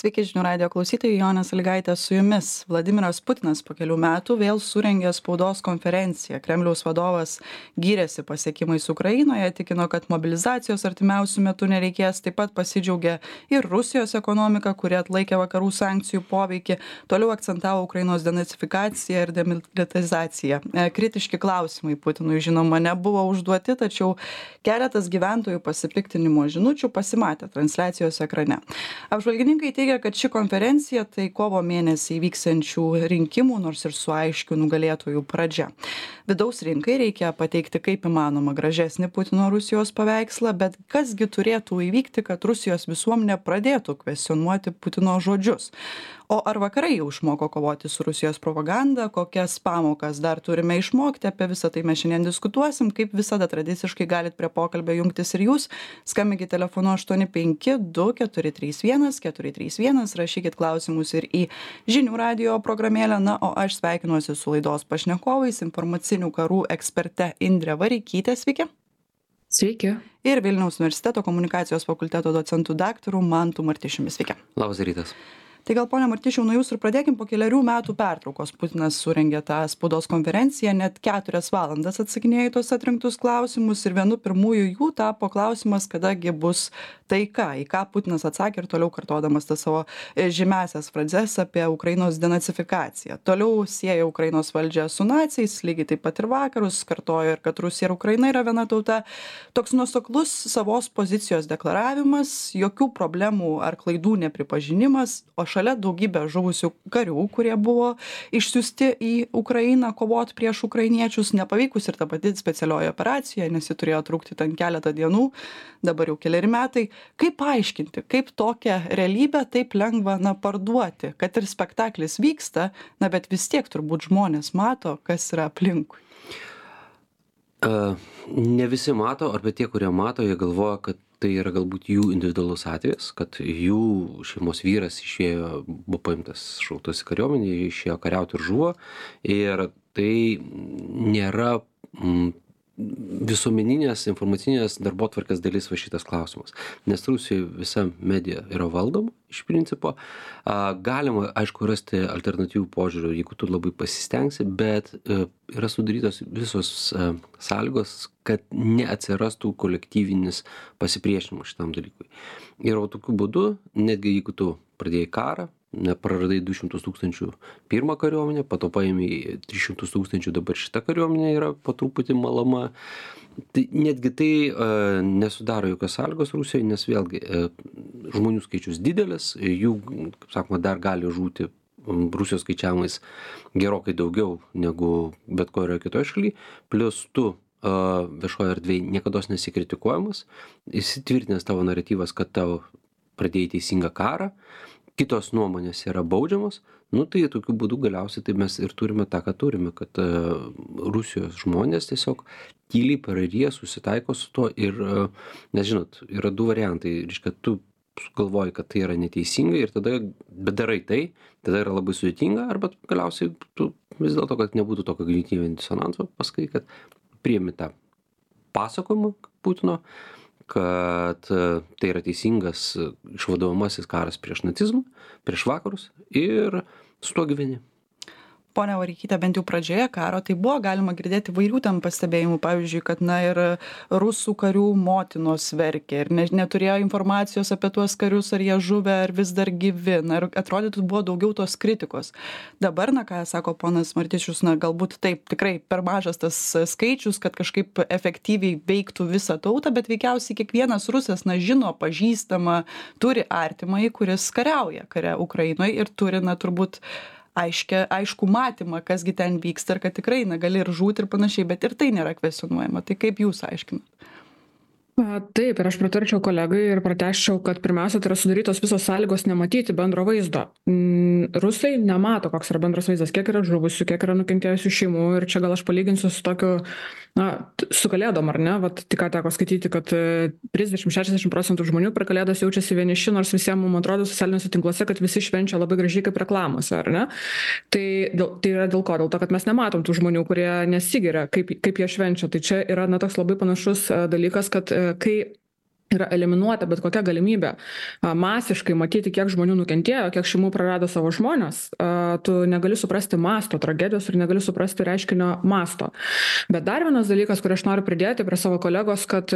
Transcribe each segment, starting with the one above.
Sveiki, žinių radio klausytojai, Jonė Sąlygaitė su jumis. Vladimiras Putinas po kelių metų vėl surengė spaudos konferenciją. Kremliaus vadovas gyrėsi pasiekimais Ukrainoje, tikino, kad mobilizacijos artimiausių metų nereikės, taip pat pasidžiaugė ir Rusijos ekonomika, kuri atlaikė vakarų sankcijų poveikį, toliau akcentavo Ukrainos denacifikaciją ir demilitarizaciją. Kritiški klausimai Putinui žinoma nebuvo užduoti, tačiau keletas gyventojų pasipiktinimo žinučių pasimatė transliacijos ekrane. Apžvalgininkai teigia, kad ši konferencija tai kovo mėnesį įvyksiančių rinkimų, nors ir su aiškiu nugalėtojų pradžia. Vidaus rinkai reikia pateikti kaip įmanoma gražesnį Putino Rusijos paveikslą, bet kasgi turėtų įvykti, kad Rusijos visuomenė pradėtų kvestionuoti Putino žodžius. O ar vakarai jau išmoko kovoti su Rusijos propaganda, kokias pamokas dar turime išmokti, apie visą tai mes šiandien diskutuosim, kaip visada tradiciškai galit prie pokalbio jungtis ir jūs, skambinkite telefonu 852-431-431, rašykit klausimus ir į žinių radio programėlę, na, o aš sveikinuosi su laidos pašnekovais, informacinių karų eksperte Indre Vareikyte, sveiki. Sveiki. Ir Vilniaus universiteto komunikacijos fakulteto docentų daktaru Mantu Martišiumi, sveiki. Labas rytas. Tai gal, ponia Martišiau, nuo jūsų ir pradėkim. Po kelerių metų pertraukos Putinas surengė tą spaudos konferenciją, net 4 valandas atsakinėjo į tos atrinktus klausimus ir vienu pirmųjų jų tapo klausimas, kadagi bus taika, į ką Putinas atsakė ir toliau kartodamas tas savo žymiąsias frazes apie Ukrainos denacifikaciją. Toliau sieja Ukrainos valdžią su naciais, lygiai taip pat ir vakarus, kartojo ir kad Rusija ir Ukraina yra viena tauta. Toks nuoseklus savos pozicijos deklaravimas, jokių problemų ar klaidų nepripažinimas, o šalia daugybė žuvusių karių, kurie buvo išsiųsti į Ukrainą kovoti prieš ukrainiečius, nepavykus ir ta pati specialioji operacija, nes ji turėjo trukti ten keletą dienų, dabar jau keleri metai. Kaip paaiškinti, kaip tokią realybę taip lengva parduoti, kad ir spektaklis vyksta, bet vis tiek turbūt žmonės mato, kas yra aplinkui. Ne visi mato, arba tie, kurie mato, jie galvoja, kad tai yra galbūt jų individualus atvejis, kad jų šeimos vyras išėjo, buvo paimtas šauktas į kariuomenę, išėjo kariauti ir žuvo. Ir tai nėra visuomeninės informacinės darbotvarkės dalis va šitas klausimas. Nes Rusijoje visa medija yra valdoma iš principo. Galima, aišku, rasti alternatyvų požiūrių, jeigu tu labai pasistengsi, bet yra sudarytos visos sąlygos, kad neatsirastų kolektyvinis pasipriešinimas šitam dalykui. Ir tokiu būdu, netgi jeigu tu pradėjai karą, praradai 200 000 pirmą kariuomenę, po to paėmė 300 000, dabar šita kariuomenė yra po truputį malama. Tai netgi tai nesudaro jokios sąlygos Rusijoje, nes vėlgi žmonių skaičius didelis, jų, kaip sakoma, dar gali žūti Rusijos skaičiavimais gerokai daugiau negu bet kurioje kitoje šalyje, plus tu viešoje erdvėje niekados nesikritikuojamas, įsitvirtinęs tavo naratyvas, kad tau pradėjai teisingą karą, kitos nuomonės yra baudžiamos, tai tokiu būdu galiausiai tai mes ir turime tą, ką turime, kad Rusijos žmonės tiesiog tyliai praryja, susitaiko su tuo ir, nes žinot, yra 2 variantai, reiškia, tu galvoji, kad tai yra neteisinga ir tada, bet darai tai, tada yra labai sudėtinga, arba galiausiai tu vis dėlto, kad nebūtų tokio kognityvinio disonanso, paskui, kad priimi tą pasakojimą Putino, kad tai yra teisingas išvaduojamasis karas prieš nacizmą, prieš vakarus ir su tuo gyveni. Ponia Vareikyte, bent jau pradžioje karo, tai buvo galima girdėti įvairių tam pastebėjimų, pavyzdžiui, kad ir rusų karių motinos verkė ir neturėjo informacijos apie tuos karius, ar jie žuvę, ar vis dar gyvi. Ir atrodytų buvo daugiau tos kritikos. Dabar, ką sako ponas Martišius, galbūt taip tikrai per mažas tas skaičius, kad kažkaip efektyviai veiktų visą tautą, bet veikiausiai kiekvienas rusas, žino, pažįstama, turi artimąjį, kuris kariauja kare Ukrainoje ir turi, turbūt aišku matymą, kasgi ten vyksta ir kad tikrai gali ir žūti ir panašiai, bet ir tai nėra kvestionuojama. Tai kaip jūs aiškinat? Taip, ir aš pritarčiau kolegai ir pratęsčiau, kad pirmiausia, tai yra sudarytos visos sąlygos nematyti bendro vaizdo. Rusai nemato, koks yra bendras vaizdas, kiek yra žuvusių, kiek yra nukentėjusių šeimų ir čia gal aš palyginsiu su tokiu, su kalėdom, ar ne? Vat tik ką teko skaityti, kad 30-60% žmonių per kalėdas jaučiasi vieniši, nors visiems mums atrodo socialiniuose tinkluose, kad visi švenčia labai gražiai kaip reklamose, ar ne? Tai yra dėl ko? Dėl to, kad mes nematom tų žmonių, kurie nesigiria, kaip jie švenčia. Tai čia yra toks labai panašus dalykas, kad kai yra eliminuota bet kokia galimybė masiškai matyti, kiek žmonių nukentėjo, kiek šeimų prarado savo žmonės, tu negali suprasti masto tragedijos ir negali suprasti reiškinio masto. Bet dar vienas dalykas, kurį aš noriu pridėti prie savo kolegos, kad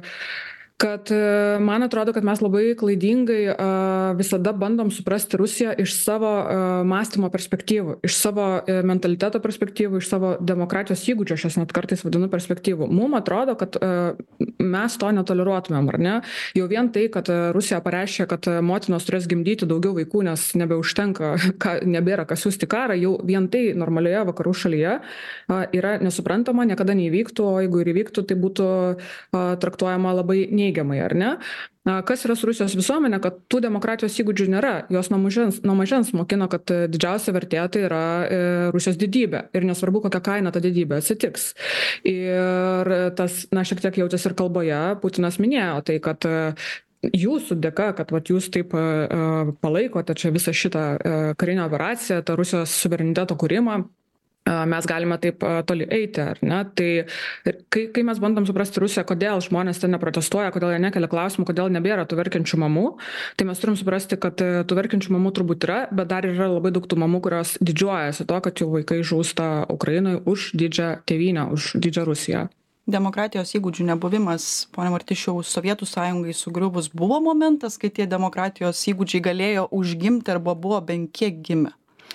man atrodo, kad mes labai klaidingai visada bandom suprasti Rusiją iš savo mąstymo perspektyvų, iš savo mentaliteto perspektyvų, iš savo demokratijos įgūdžio, aš jas net kartais vadinu perspektyvų. Mums atrodo, kad mes to netoleruotumėm, ar ne? Jau vien tai, kad Rusija pareiškė, kad motinos turės gimdyti daugiau vaikų, nes nebeužtenka, nebėra kas siųsti karą, jau vien tai normalioje vakarų šalyje yra nesuprantama, niekada neįvyktų, o jeigu ir įvyktų, tai būtų traktuojama labai neigiamai, ar ne? Kas yra su Rusijos visuomenė, kad tų demokratijos įgūdžių nėra. Jos nuo mažens mokino, kad didžiausia vertė tai yra Rusijos didybė. Ir nesvarbu, kokia kaina ta didybė atsitiks. Ir tas, šiek tiek jautėsi ir kalboje, Putinas minėjo tai, kad jūsų dėka, kad jūs taip palaikote čia visą šitą karinę operaciją, tą Rusijos suvereniteto kūrimą, mes galime taip toli eiti, ar ne? Tai kai mes bandom suprasti Rusiją, kodėl žmonės ten neprotestuoja, kodėl jie nekelia klausimų, kodėl nebėra tų verkiančių mamų, tai mes turim suprasti, kad tų verkiančių mamų turbūt yra, bet dar yra labai daug tų mamų, kurios didžiuojasi to, kad jų vaikai žūsta Ukrainoje už didžią tėvynę, už didžią Rusiją. Demokratijos įgūdžių nebuvimas, pone Martišiau, Sovietų sąjungai sugriuvus, buvo momentas, kai tie demokratijos įgūdžiai galėjo užgimti arba buvo bent kiek gimę?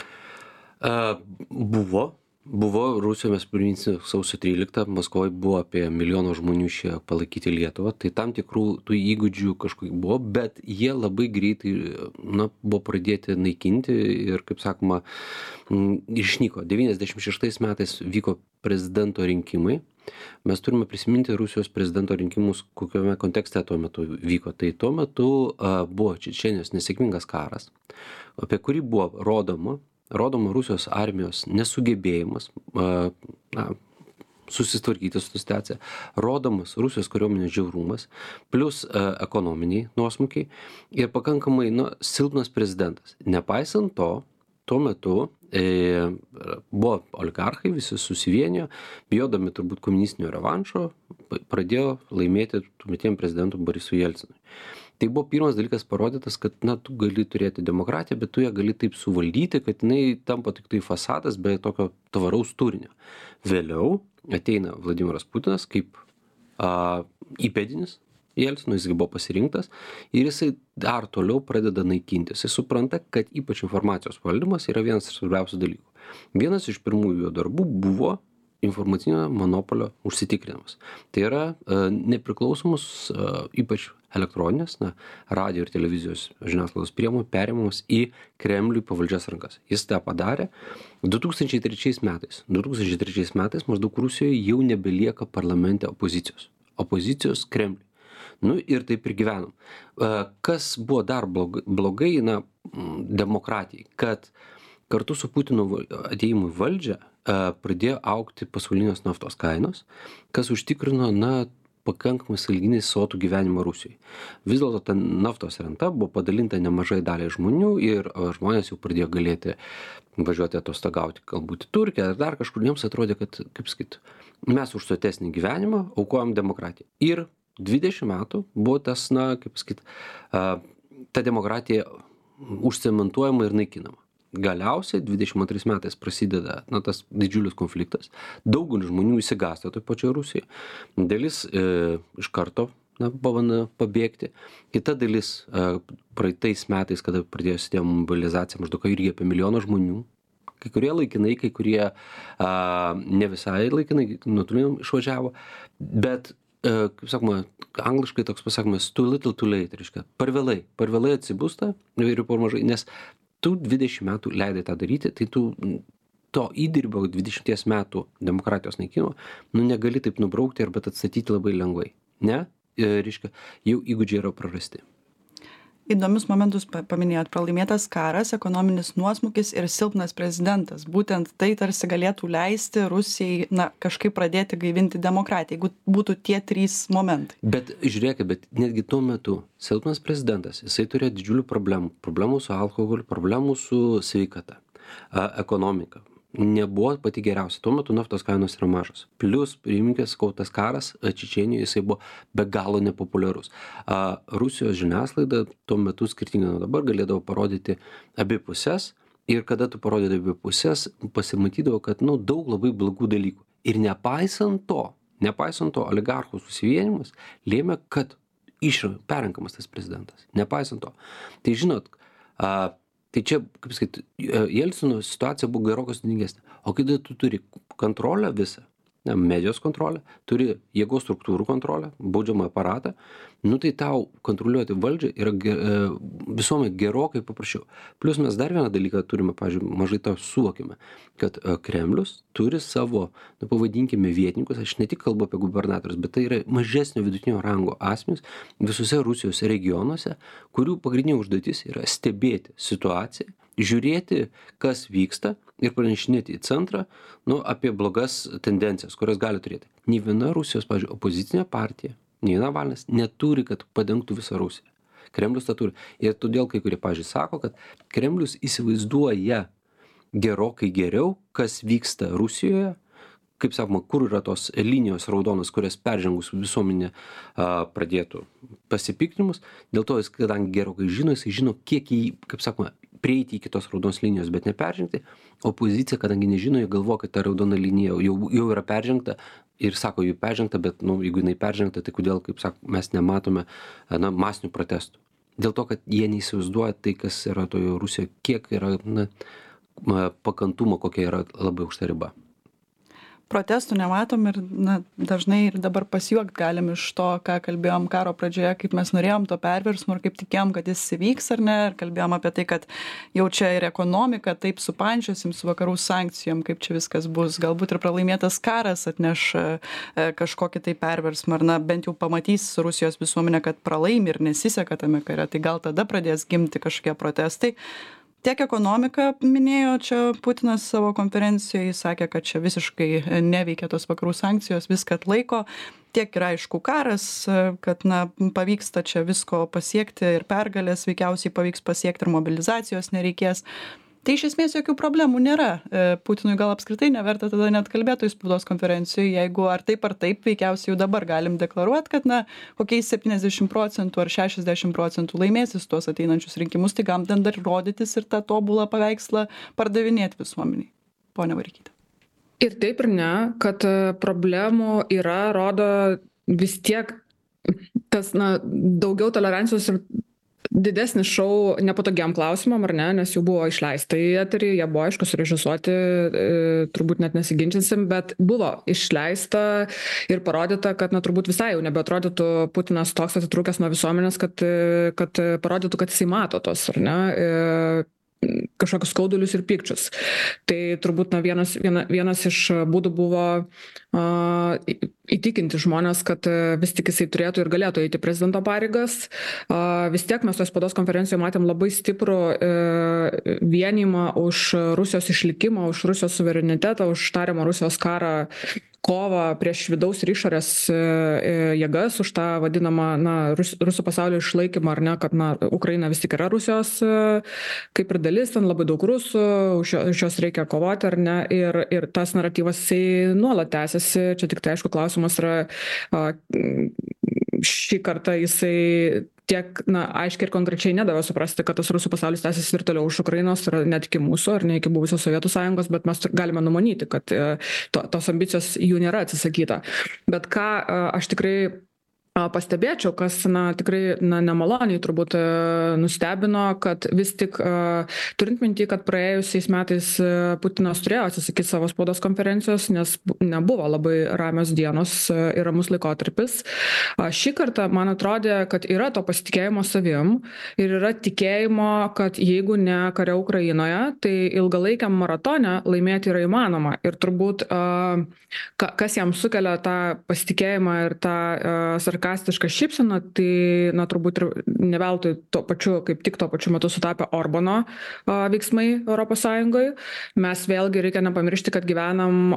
Buvo Rusijoje, mes priminsim, sausio 13 Maskvoje buvo apie 1 milijoną žmonių išėjo palaikyti Lietuvą, tai tam tikrų tų įgūdžių kažkokių buvo, bet jie labai greitai buvo pradėti naikinti ir, kaip sakoma, išnyko. 96 metais vyko prezidento rinkimai. Mes turime prisiminti Rusijos prezidento rinkimus, kokiame kontekste tuo metu vyko. Tai tuo metu buvo Čečėnijos nesėkmingas karas, apie kurį buvo rodoma Rusijos armijos nesugebėjimas susitvarkyti su situacija, rodomas Rusijos kariuomenės žiaurumas, plus ekonominiai nuosmukiai ir pakankamai silpnas prezidentas. Nepaisant to, tuo metu buvo oligarchai, visi susivienijo, bijodami turbūt komunistinio revanšo, pradėjo laimėti tuometiniam prezidentui Borisui Jelcinui. Tai buvo pirmas dalykas parodytas, kad tu gali turėti demokratiją, bet tu ją gali taip suvaldyti, kad jinai tampa tik tai fasadas be tokio tvaraus turinio. Vėliau ateina Vladimiras Putinas kaip įpėdinis Jelcino, jis buvo pasirinktas ir jisai dar toliau pradeda naikinti. Jisai supranta, kad ypač informacijos valdymas yra vienas iš svarbiausių dalykų. Vienas iš pirmųjų jo darbų buvo informacinio monopolio užsitikrinimas. Tai yra nepriklausomus, ypač elektroninės, radio ir televizijos žiniasklaidos priemonių perėmimas į Kremliui pavaldžias rankas. Jis tą padarė 2003 metais. 2003 metais maždaug Rusijoje jau nebelieka parlamente opozicijos. Opozicijos Kremliui. Ir taip ir gyvenom. Kas buvo dar blogai, demokratijai, kad kartu su Putino atėjimu į valdžią pradėjo augti pasaulinės naftos kainos, kas užtikrino, pakankamai sąlyginai sotų gyvenimą Rusijoje. Vis dėlto ta naftos renta buvo padalinta nemažai daliai žmonių ir žmonės jau pradėjo galėti važiuoti atostogauti, galbūt į Turkiją ar dar kažkur. Jiems atrodė, kad, kaip sakyt, mes už sotesnį gyvenimą aukojam demokratiją. Ir 20 metų buvo tas, kaip sakyt, ta demokratija užcementuojama ir naikinama. Galiausiai 22 metais prasideda tas didžiulis konfliktas. Daugelis žmonių įsigąsta toj pačioj Rusijoje. Dalis iš karto pabandė pabėgti. Kita dalis praeitais metais, kada pradėjo mobilizacija, maždaug irgi apie 1 milijoną žmonių. Kai kurie laikinai, kai kurie ne visai laikinai, nuotoliniam išvažiavo. Bet, kaip sakoma, angliškai toks pasakymas too little too late, reiškia, per vėlai atsibusta ir per mažai, nes tu 20 metų leidai tą daryti, tai tu to įdirbio 20 metų demokratijos naikino, negali taip nubraukti arba atstatyti labai lengvai. Ne, reiškia, jau įgūdžiai yra prarasti. Įdomius momentus paminėjot: pralaimėtas karas, ekonominis nuosmukis ir silpnas prezidentas. Būtent tai tarsi galėtų leisti Rusijai kažkaip pradėti gaivinti demokratiją, jeigu būtų tie 3 momentai. Bet žiūrėkit, bet netgi tuo metu silpnas prezidentas, jisai turėjo didžiulių problemų su alkoholiu, problemų su sveikata, ekonomika. nebuvo pati geriausia. Tuo metu naftos kainos yra mažos. Plius, priiminkės, tas karas Čečėnijoje jisai buvo be galo nepopuliarus. Rusijos žiniasklaida tuo metu skirtingai nuo dabar galėdavo parodyti abi pusės ir kada tu parodydavai abi pusės, pasimatydavo, kad daug labai blogų dalykų. Ir nepaisant to oligarchų susivienimas lėmė, kad perrenkamas tas prezidentas. Nepaisant to. Tai žinot, tai čia, kaip sakyti, Jelcino situacija buvo gerokai sudėtingesnė. O kai tu turi kontrolę visą, medijos kontrolę, turi jėgos struktūrų kontrolę, baudžiamą aparatą, tai tau kontroliuoti valdžią yra visuomet gerokai paprasčiau. Plius mes dar vieną dalyką turime, pavyzdžiui, mažai tą suvokime, kad Kremlius turi savo, pavadinkime, vietininkus, aš ne tik kalbu apie gubernatorius, bet tai yra mažesnio vidutinio rango asmenys visose Rusijos regionuose, kurių pagrindinė užduotis yra stebėti situaciją, žiūrėti, kas vyksta ir pranešinėti į centrą apie blogas tendencijas, kurias gali turėti. Nė viena Rusijos, pavyzdžiui, opozicinė partija, nė viena Navalnas neturi, kad padengtų visą Rusiją. Kremlius tą turi. Ir todėl kai kurie, pavyzdžiui, sako, kad Kremlius įsivaizduoja gerokai geriau, kas vyksta Rusijoje, kaip sakoma, kur yra tos linijos raudonos, kurias peržengus visuomenė pradėtų pasipiktinimus. Dėl to jis, kadangi gerokai žino, jis žino, kiek jį, kaip sakoma, prieiti iki tos raudonos linijos, bet neperžengti. Opozicija, kadangi nežino, jie galvo, kad ta raudona linija jau yra peržengta ir sako, jų peržengta, bet jeigu jinai peržengta, tai kodėl, kaip sako, mes nematome masinių protestų. Dėl to, kad jie neįsivaizduoja tai, kas yra toje Rusijoje, kiek yra pakantumo, kokia yra labai aukšta riba. Protestų nematom ir dažnai ir dabar pasijuokt galim iš to, ką kalbėjom karo pradžioje, kaip mes norėjom to perversmo ir kaip tikėjom, kad jis įvyks ar ne, ir kalbėjom apie tai, kad jau čia ir ekonomika taip supančiosim su vakarų sankcijom, kaip čia viskas bus, galbūt ir pralaimėtas karas atneš kažkokį tai perversmą, ar bent jau pamatys Rusijos visuomenė, kad pralaimi ir nesiseka tame kare, tai gal tada pradės gimti kažkokie protestai. Tiek ekonomika minėjo čia Putinas savo konferencijoje, jis sakė, kad čia visiškai neveikia tos vakarų sankcijos, viską atlaiko. Tiek yra aišku karas, kad pavyksta čia visko pasiekti ir pergalės veikiausiai pavyks pasiekti ir mobilizacijos nereikės. Tai iš esmės jokių problemų nėra. Putinui gal apskritai neverta tada net kalbėtojų spaudos konferencijoje, jeigu ar taip veikiausiai jau dabar galim deklaruoti, kad kokiais 70% ar 60% laimėsis tuos ateinančius rinkimus, tai gal ten dar rodytis ir tą tobulą paveikslą pardavinėti visuomeniai. Ponia Vareikyte. Ir taip ir ne, kad problemų yra, rodo vis tiek tas daugiau tolerancijos ir didesnis šou nepatogiam klausimam, ar ne, nes jau buvo išleista į eterį, jie buvo aišku surežisuoti, turbūt net nesiginčinsim, bet buvo išleista ir parodyta, kad turbūt visai jau nebeatrodytų Putinas toks atitrūkęs nuo visuomenės, kad parodytų, kad jisai mato tos, ar ne, kažkokius skaudulius ir pykčius. Tai turbūt vienas iš būdų buvo įtikinti žmonės, kad vis tik jisai turėtų ir galėtų eiti prezidento pareigas. Vis tiek mes tos spaudos konferencijoje matėm labai stiprų vienijimą už Rusijos išlikimą, už Rusijos suverenitetą, už tariamą Rusijos karą, kovą prieš vidaus ir išorės jėgas, už tą vadinamą rusų pasaulio išlaikymą, ar ne, kad Ukraina vis tik yra Rusijos kaip ir dalis, ten labai daug rusų, už jos reikia kovoti, ar ne, ir tas naratyvas jisai nuolat tęsiasi, čia tik tai aišku klausimas yra, šį kartą jisai tiek aiškiai ir konkrečiai nedavė suprasti, kad tas rusų pasaulis tęsiasi ir toliau už Ukrainos ir net iki mūsų, ar ne iki buvusios Sovietų sąjungos, bet mes galime numanyti, kad tos ambicijos jų nėra atsisakyta. Bet ką aš tikrai pastebėčiau, kas tikrai nemaloniai turbūt nustebino, kad vis tik turint minty, kad praėjusiais metais Putinas turėjo atsisakyti savo spaudos konferencijos, nes nebuvo labai ramios dienos ir ramus laikotarpis. Šį kartą man atrodė, kad yra to pasitikėjimo savim ir yra tikėjimo, kad jeigu ne kare Ukrainoje, tai ilgalaikiam maratone laimėti yra įmanoma. Ir turbūt kas jam sukelia tą pasitikėjimą ir tą sarkazmą sarkastišką šypseną, tai, na, turbūt ir ne veltui tuo pačiu metu sutapė Orbano veiksmai Europos Sąjungoje. Mes vėlgi reikia nepamiršti, kad gyvenam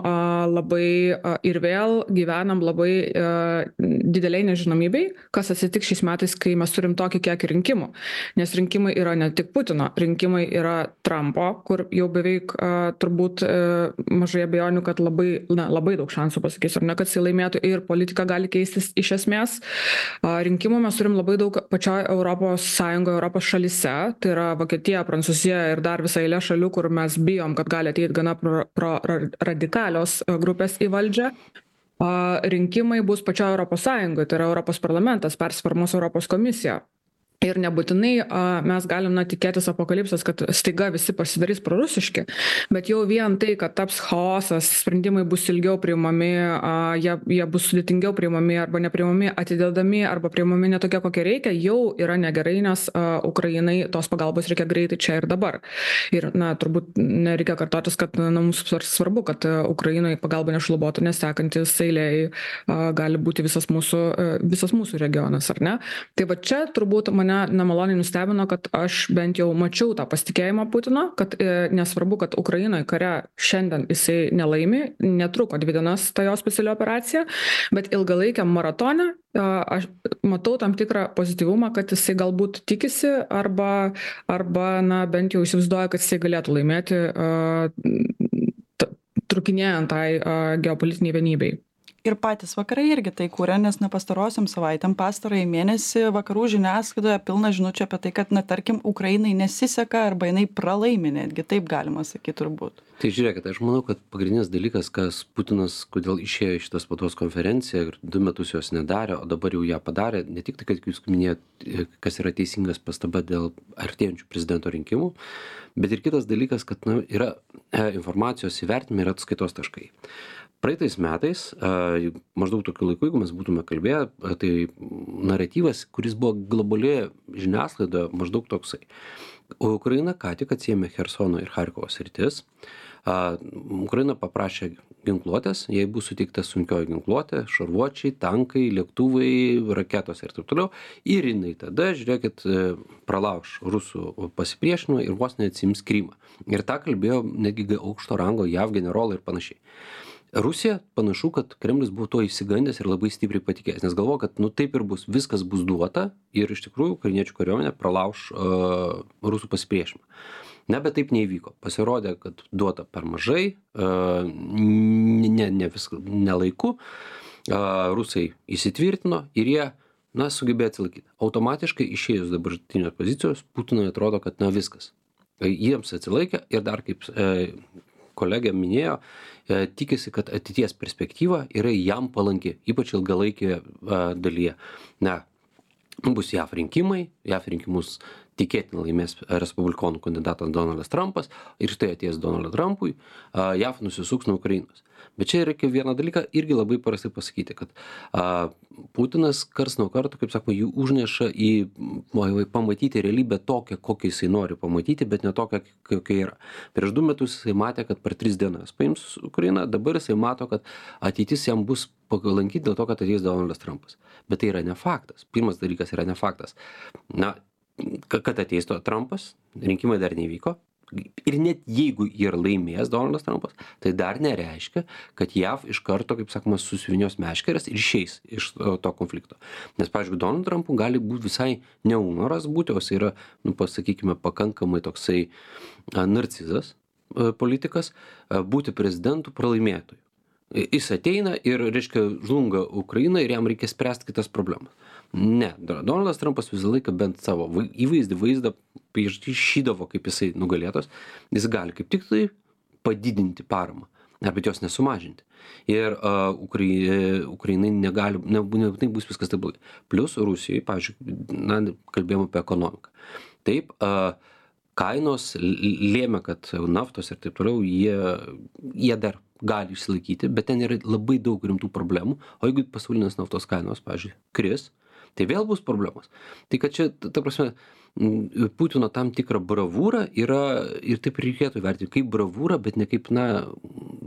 labai dideliai nežinomybei, kas atsitiks šiais metais, kai mes turim tokį kiekį rinkimų. Nes rinkimai yra ne tik Putino, rinkimai yra Trumpo, kur jau beveik turbūt mažai abejonių, kad labai daug šansų pasakysiu, ar ne, kad jis laimėtų ir politika gali keistis iš esmės. Rinkimų mes turim labai daug pačioje Europos Sąjungoje, Europos šalyse, tai yra Vokietija, Prancūzija ir dar visą eilę šalių, kur mes bijom, kad gali ateiti gana radikalios grupės į valdžią. Rinkimai bus pačioje Europos Sąjungoje, tai yra Europos parlamentas, persiformuos Europos komisija. Ir nebūtinai mes galim tikėtis apokalipsės, kad staiga visi pasidarys prorusiški, bet jau vien tai, kad taps chaosas, sprendimai bus ilgiau priimami, jie bus sudėtingiau priimami arba nepriimami, atidedami arba priimami netokie, kokie reikia, jau yra negerai, nes Ukrainai tos pagalbos reikia greitai čia ir dabar. Ir, turbūt nereikia kartotis, kad mums svarbu, kad Ukrainai pagalba nešlubotų, nes sekantis eilėj gali būti visas mūsų regionas, ar ne? Tai va čia turbūt mane nemaloniai nustebino, kad aš bent jau mačiau tą pasitikėjimą Putino, kad nesvarbu, kad Ukrainoje kare šiandien jisai nelaimi, netruko 2 dienas ta jo speciali operacija, bet ilgalaikiam maratone aš matau tam tikrą pozityvumą, kad jisai galbūt tikisi arba bent jau įsivaizduoja, kad jisai galėtų laimėti trukinėjant tai geopolitiniai vienybei. Ir patys vakarai irgi tai kūrė, nes pastarosiam savaitėm, pastarąjį mėnesį vakarų žiniasklaidoje pilna žinučių apie tai, kad, tarkim, Ukrainai nesiseka arba jinai pralaimi netgi, taip galima sakyti turbūt. Tai žiūrėkit, aš manau, kad pagrindinis dalykas, kas Putinas, kodėl išėjo iš šitos spaudos konferenciją ir 2 metus jos nedarė, o dabar jau ją padarė, ne tik tai, kad jūs minėjot, kas yra teisingas pastaba dėl artėjančių prezidento rinkimų, bet ir kitas dalykas, kad yra informacijos įvertinimai ir atskaitos taškai. Praeitais metais, maždaug tokiu laiku, jeigu mes būtume kalbėję, tai naratyvas, kuris buvo globalioje žiniasklaidoje, maždaug toksai. O Ukraina ką tik atsiėmė Chersono ir Charkovo sritis. Ukraina paprašė ginkluotės, jai bus suteikta sunkioji ginkluotė, šarvuočiai, tankai, lėktuvai, raketos ir taip toliau. Ir jinai tada, žiūrėkit, pralauš rusų pasipriešinimą ir vos neatsiims Krymą. Ir tą kalbėjo netgi aukšto rango JAV generolai ir panašiai. Rusija panašu, kad Kremlius buvo to įsigandęs ir labai stipriai patikėjęs, nes galvoja, kad taip ir bus, viskas bus duota ir iš tikrųjų ukrainiečių kariuomenė pralauš rusų pasipriešinimą. Ne, bet taip neįvyko. Pasirodė, kad duota per mažai, ne laiku, rusai įsitvirtino ir jie, sugebėjo atsilaikyti. Automatiškai išėjus dabartinės pozicijos, Putinui atrodo, kad viskas. Jiems atsilaikė ir dar kaip kolegė minėjo, tikisi, kad ateities perspektyva yra jam palanki, ypač ilgalaikėje dalyje. Bus JAV rinkimai, JAV rinkimus tikėtina laimės respublikonų kandidatas Donaldas Trumpas ir štai atėjęs Donaldui Trumpui, JAV nusisuks nuo Ukrainos. Bet čia reikia vieną dalyką irgi labai prastai pasakyti, kad Putinas kars nuo karto, kaip sakoma, jų užneša į pamatyti realybę tokią, kokią jisai nori pamatyti, bet ne tokią, kokia yra. Prieš 2 metus jisai matė, kad per 3 dienas paims Ukrainą, dabar jisai mato, kad ateitis jam bus palankyti dėl to, kad ateis Donaldas Trumpas. Bet tai yra ne faktas. Pirmas dalykas yra ne faktas. Kad ateis Trumpas, rinkimai dar nevyko. Ir net jeigu ir laimės Donaldas Trumpas, tai dar nereiškia, kad JAV iš karto, kaip sakoma, susivinios meškeres ir išeis iš to konflikto. Nes, pavyzdžiui, Donald Trumpui gali būti visai neunoras būti, o jis yra, pasakykime, pakankamai toksai narcizas politikas, būti prezidentų pralaimėtojų. Jis ateina ir, reiškia, žlunga Ukraina ir jam reikia spręsti kitas problemas. Ne, Donaldas Trumpas visą laiką bent savo vaizdą išydavo, kaip jisai nugalėtos, jis gali kaip tik tai padidinti paramą, bet jos nesumažinti. Ir Ukrainai negali, nebūtinai bus viskas taip blogai. Plius Rusijai, pavyzdžiui, kalbėjom apie ekonomiką. Taip, kainos lėmė, kad naftos ir taip toliau, jie dar gali išsilaikyti, bet ten yra labai daug rimtų problemų, o jeigu pasaulinės naftos kainos, pavyzdžiui, kris, tai vėl bus problemos. Tai kad čia, ta prasme, Putino tam tikrą bravūrą yra, ir taip reikėtų vertinti, kaip bravūrą, bet ne kaip,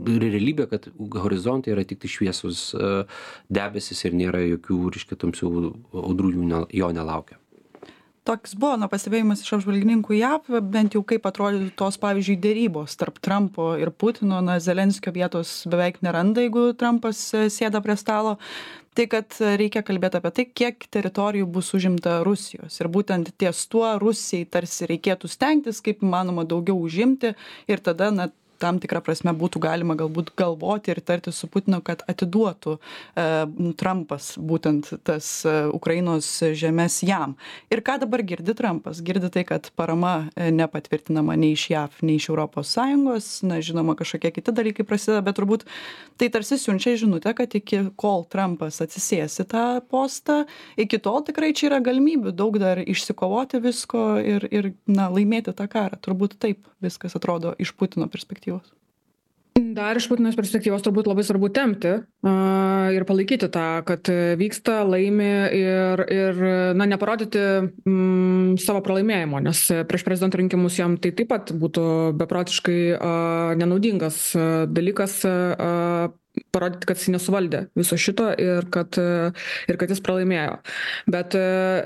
realybė, kad horizonte yra tik tai šviesus debesis ir nėra jokių, reiškia, tamsių audrų jo nelaukia. Toks buvo pastebėjimas iš apžvalgininkų JAV, bent jau kaip atrodytų tos, pavyzdžiui, dėrybos tarp Trumpo ir Putino. Zelenskio vietos beveik neranda, jeigu Trumpas sėda prie stalo. Tai kad reikia kalbėti apie tai, kiek teritorijų bus užimta Rusijos. Ir būtent ties tuo Rusijai tarsi reikėtų stengtis, kaip įmanoma daugiau užimti ir tada, tam tikrą prasme būtų galima galbūt galvoti ir tarti su Putinu, kad atiduotų Trumpas būtent tas Ukrainos žemes jam. Ir ką dabar girdi Trumpas? Girdi tai, kad parama nepatvirtinama nei iš JAV, nei iš ES, žinoma, kažkokie kiti dalykai prasideda, bet turbūt tai tarsi siunčia žinutę, kad iki kol Trumpas atsisės į tą postą, iki tol tikrai čia yra galimybių daug dar išsikovoti visko ir laimėti tą karą. Turbūt taip viskas atrodo iš Putino perspektyvos. Dar iš Putinos perspektyvos turbūt labai svarbu tempti ir palaikyti tą, kad vyksta, laimi ir neparodyti savo pralaimėjimo, nes prieš prezidento rinkimus jam tai taip pat būtų beprotiškai nenaudingas dalykas parodyti, kad jis nesuvaldė viso šito ir kad jis pralaimėjo. Bet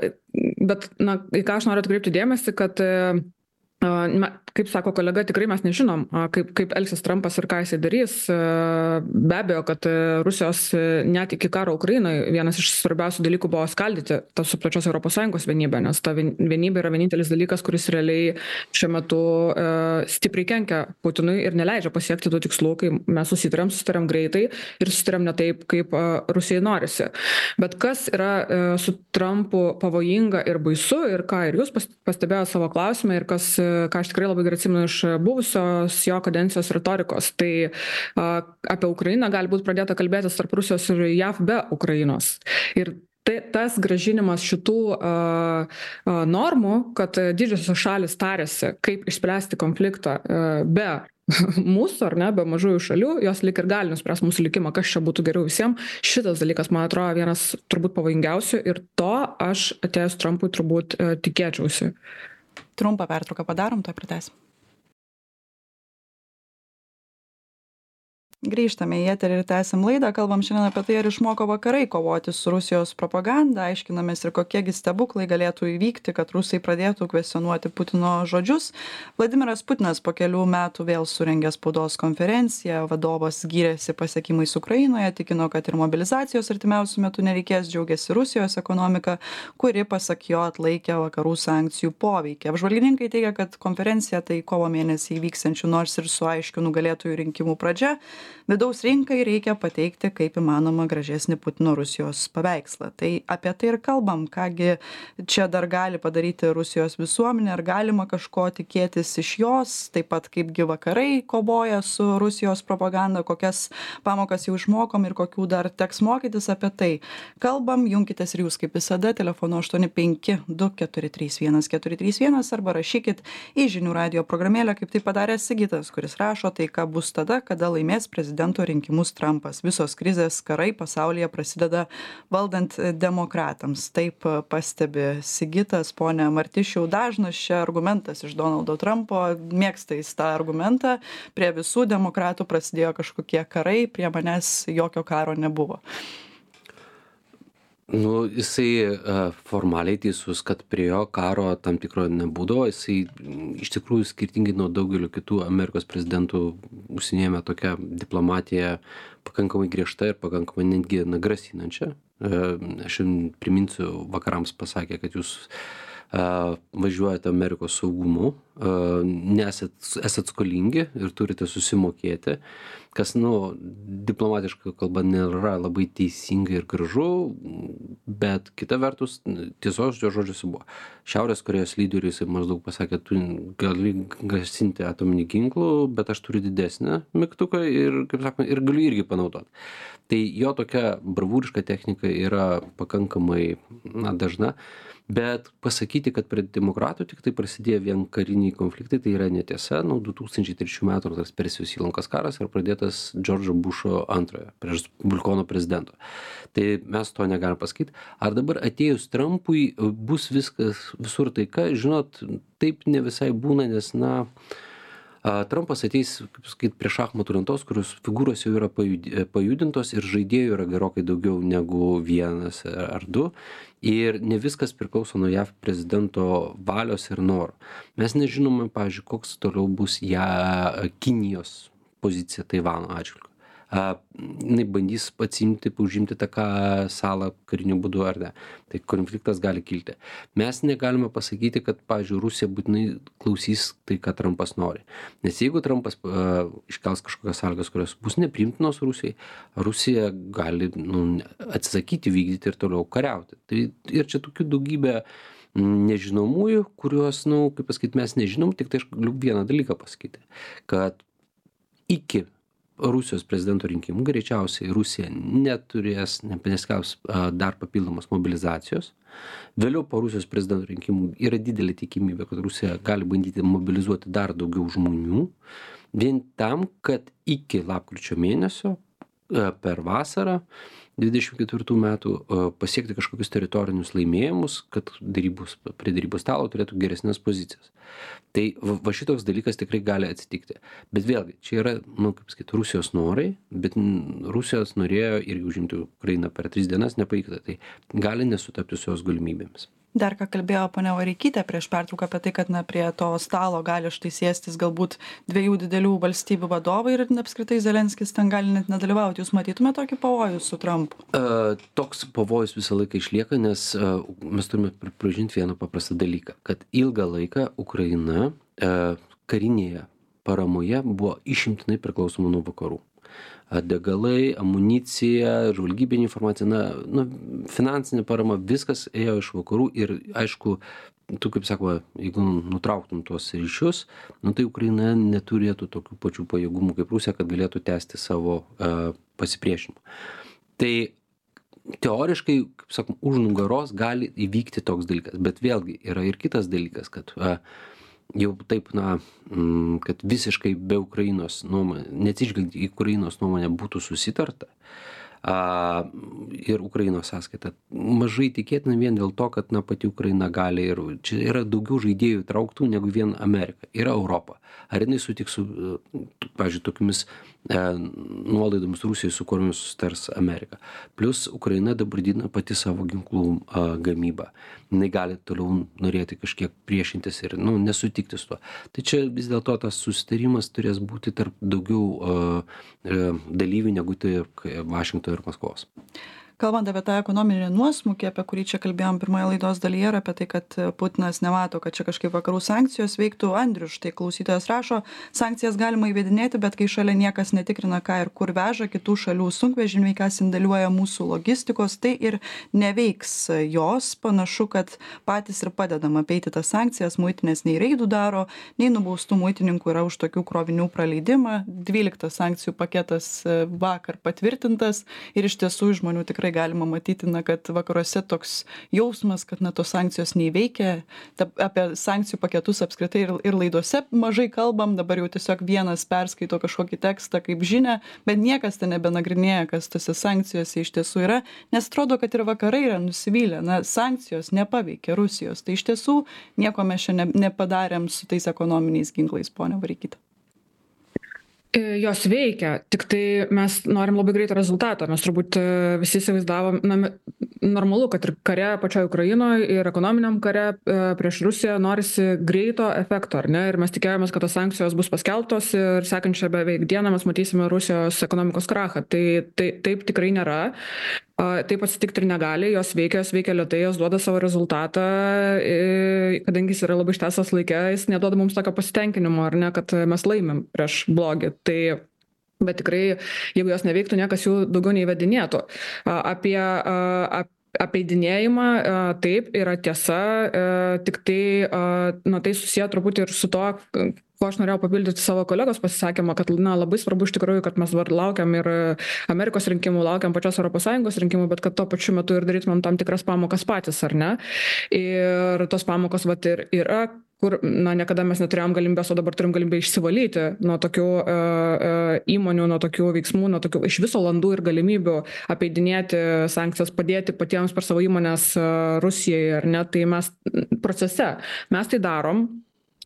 į ką aš noriu atkreipti dėmesį, kad kaip sako kolega, tikrai mes nežinom, kaip elgsis Trumpas ir ką jisai darys. Be abejo, kad Rusijos net iki karo Ukrainoje vienas iš svarbiausių dalykų buvo skaldyti tos pačios ES vienybę, nes ta vienybė yra vienintelis dalykas, kuris realiai šiuo metu stipriai kenkia Putinui ir neleidžia pasiekti tų tikslų, kai mes susitariam greitai ir susitariam ne taip, kaip Rusijai norisi. Bet kas yra su Trumpu pavojinga ir baisu ir ką ir jūs pastebėjote savo klausimą ir ką aš tikrai labai gerai atsimenu iš buvusios jo kadencijos retorikos, tai apie Ukrainą gali būti pradėta kalbėtis tarp Rusijos ir JAV be Ukrainos. Ir tas grąžinimas šitų normų, kad didžiosios šalys tarėsi, kaip išspręsti konfliktą be mūsų, ar ne, be mažųjų šalių, jos lik ir gali nuspręsti mūsų likimą, kas čia būtų geriau visiems. Šitas dalykas, man atrodo, vienas turbūt pavojingiausių ir to aš atėjus Trumpui turbūt tikėčiausi. Trumpą pertrauką padarom, to pratęsim. Grįžtame į eterį ir tęsim laidą. Kalbam šiandien apie tai, ar išmoko vakarai kovoti su Rusijos propaganda. Aiškinamės ir kokiegi stebuklai galėtų įvykti, kad rusai pradėtų kvestionuoti Putino žodžius. Vladimiras Putinas po kelių metų vėl surengė spaudos konferenciją. Vadovas gyrėsi pasiekimais Ukrainoje, tikino, kad ir mobilizacijos artimiausių metų nereikės, džiaugiasi Rusijos ekonomika, kuri pasak jo atlaikė vakarų sankcijų poveikį. Apžvalgininkai teigia, kad konferencija tai kovo mėnesį įvyksiančių nors ir su aiškiu nugalėtojų rinkimų pradžia. Vidaus rinkai reikia pateikti kaip įmanoma gražesnį Putino Rusijos paveikslą. Tai apie tai ir kalbam, kągi čia dar gali padaryti Rusijos visuomenė, ar galima kažko tikėtis iš jos, taip pat kaipgi vakarai kovoja su Rusijos propaganda, kokias pamokas jau išmokom ir kokių dar teks mokytis, apie tai kalbam. Junkitės ir jūs kaip visada telefonu 852431 arba rašykit į žinių radijo programėlę, kaip tai padarė Sigitas, kuris rašo, tai ką bus tada, kada laimės prezidento rinkimus Trumpas. Visos krizės, karai pasaulyje prasideda valdant demokratams. Taip pastebi Sigitas. Pone Martišiau, dažnas čia argumentas iš Donaldo Trumpo, mėgsta jis tą argumentą, prie visų demokratų prasidėjo kažkokie karai, prie manęs jokio karo nebuvo. Jisai formaliai teisus, kad prie jo karo tam tikro nebūdavo. Jisai iš tikrųjų skirtingai nuo daugelio kitų Amerikos prezidentų užsiėmė tokią diplomatiją pakankamai griežtą ir pakankamai netgi grasinančią. Aš priminsiu, vakarams pasakė, kad jūs važiuojate Amerikos saugumu, esat skolingi ir turite susimokėti, kas, diplomatiškai kalba nėra labai teisinga ir gražu, bet kita vertus, tiesos jo žodžiuose buvo. Šiaurės Korėjos lyderiui jisai maždaug pasakė, tu gali grasinti atominį ginklų, bet aš turiu didesnę mygtuką ir, kaip sakoma, ir galiu irgi panaudoti. Tai jo tokia bravūriška technika yra pakankamai dažna. Bet pasakyti, kad prie demokratų tik tai prasidėjo vien kariniai konfliktai, tai yra netiesa. 2003 metų tas Persijos įlankos karas yra pradėtas Džordžo Bušo antrojo, prieš Respublikonų prezidento. Tai mes to negalim pasakyti. Ar dabar atėjus Trumpui bus viskas visur taika? Žinot, taip ne visai būna, nes Trumpas ateis, kaip sakyt, prie šachmatų lentos, kurios figūros jau yra pajudintos ir žaidėjų yra gerokai daugiau negu vienas ar du. Ir ne viskas priklauso nuo JAV prezidento valios ir noro. Mes nežinome, pavyzdžiui, koks toliau bus Kinijos pozicija Taivano atžvilgiu. Jinai bandys atsiimti, užimti tą salą kariniu būdu ar ne. Tai konfliktas gali kilti. Mes negalime pasakyti, kad, pavyzdžiui, Rusija būtinai klausys tai, ką Trumpas nori. Nes jeigu Trumpas iškels kažkokias sąlygas, kurios bus nepriimtinos Rusijai, Rusija gali atsisakyti vykdyti ir toliau kariauti. Tai ir čia tokių daugybė nežinomųjų, kuriuos, kaip pasakyti, mes nežinom, tik tai aš galiu vieną dalyką pasakyti, kad iki Rusijos prezidento rinkimų greičiausiai Rusija neskelbs dar papildomos mobilizacijos. Vėliau po Rusijos prezidento rinkimų yra didelė tikimybė, kad Rusija gali bandyti mobilizuoti dar daugiau žmonių, vien tam, kad iki lapkričio mėnesio per vasarą 24 metų pasiekti kažkokius teritorinius laimėjimus, kad prie derybų stalo turėtų geresnės pozicijas. Tai va šitoks dalykas tikrai gali atsitikti. Bet vėlgi, čia yra, kaip sakyti, Rusijos norai, bet Rusijos norėjo irgi užimti Ukrainą per 3 dienas, nepavyksta. Tai gali nesutapti su jos galimybėmis. Dar ką kalbėjo ponia Vareikytė prieš pertrauką apie tai, kad prie to stalo gali štai sėstis galbūt 2 didelių valstybių vadovai ir apskritai Zelenskis ten gali net nedalyvauti. Jūs matytume tokį pavojų su Trumpu? Toks pavojus visą laiką išlieka, nes mes turime pripažinti vieną paprastą dalyką, kad ilgą laiką Ukraina karinėje paramoje buvo išimtinai priklausoma nuo vakarų. Degalai, amunicija, žvalgybinė informacija, finansinė parama, viskas ėjo iš vakarų ir aišku, tu kaip sakoma, jeigu nutrauktum tuos ryšius, tai Ukraina neturėtų tokių pačių pajėgumų kaip Rusija, kad galėtų tęsti savo pasipriešinimą. Tai teoriškai, kaip sakom, už nugaros gali įvykti toks dalykas, bet vėlgi yra ir kitas dalykas, kad jau taip, kad visiškai be Ukrainos nuomonė, neatsižvelgiant į Ukrainos nuomonę būtų susitarta ir Ukrainos sąskaita. Mažai tikėtina vien dėl to, kad pati Ukraina gali ir čia yra daugiau žaidėjų trauktų negu vien Amerika. Yra Europa. Ar jinai sutiks su, pavyzdžiui, tokiamis nuolaidomis Rusijai, su kuriomis susitars Amerika. Plus Ukraina dabar didina pati savo ginklų gamybą. Jinai gali toliau norėti kažkiek priešintis ir nesutikti su tuo. Tai čia vis dėlto tas susitarimas turės būti tarp daugiau dalyvių negu tai Vašingtono ir Maskvos. Kalbant apie tą ekonominį nuosmukį, apie kurį čia kalbėjom pirmoje laidos dalyje ir apie tai, kad Putinas nemato, kad čia kažkaip vakarų sankcijos veiktų. Andrius, štai klausytojas rašo, sankcijas galima įvedinėti, bet kai šalia niekas netikrina, ką ir kur veža kitų šalių sunkvežimiai, ką sandėliuoja mūsų logistikos, tai ir neveiks jos. Panašu, kad patys ir padedama apeiti tas sankcijas, muitinės nei reidų daro, nei nubaustų muitininkų yra už tokių krovinių praleidimą. 12 sankcijų paketas vakar patvirtintas ir iš tiesų žmonių tikrai galima matyti, kad vakaruose toks jausmas, kad tos sankcijos neįveikia. Apie sankcijų paketus apskritai ir laidose mažai kalbam, dabar jau tiesiog vienas perskaito kažkokį tekstą kaip žinia, bet niekas ten nebenagrinėja, kas tose sankcijose iš tiesų yra, nes atrodo, kad ir vakarai yra nusivylę. Sankcijos nepaveikia Rusijos. Tai iš tiesų nieko mes čia nepadarėm su tais ekonominiais ginklais, ponia Vareikyte. Jos veikia, tik tai mes norim labai greito rezultato. Mes turbūt visi įsivaizdavom, normalu, kad ir kare pačioje Ukrainoje ir ekonominiam kare prieš Rusiją norisi greito efekto, ar ne? Ir mes tikėjomės, kad tos sankcijos bus paskelbtos ir sekančią beveik dieną mes matysime Rusijos ekonomikos krachą. Tai taip tikrai nėra. Taip atsitikti ir negali, jos veikia lėtai, jos duoda savo rezultatą, kadangi jis yra labai ištęstas laike, jis neduoda mums tokio pasitenkinimo, ar ne, kad mes laimim prieš blogį. Bet tikrai, jeigu jos neveiktų, niekas jų daugiau neįvedinėtų. Apie apeidinėjimą, taip, yra tiesa, tik tai, tai susiję truputį ir su to, ko aš norėjau papildyti savo kolegos pasisakymą, kad labai svarbu iš tikrųjų, kad mes dabar laukiam ir Amerikos rinkimų, laukiam pačios ES rinkimų, bet kad tuo pačiu metu ir darytumėm tam tikras pamokas patys, ar ne? Ir tos pamokos ir yra, kur niekada mes neturėjom galimybės, o dabar turim galimybę išsivalyti nuo tokių įmonių, nuo tokių veiksmų, nuo tokių iš viso landų ir galimybių apeidinėti sankcijas, padėti patiems per savo įmonės Rusijai, ar ne? Tai mes procese, mes tai darom.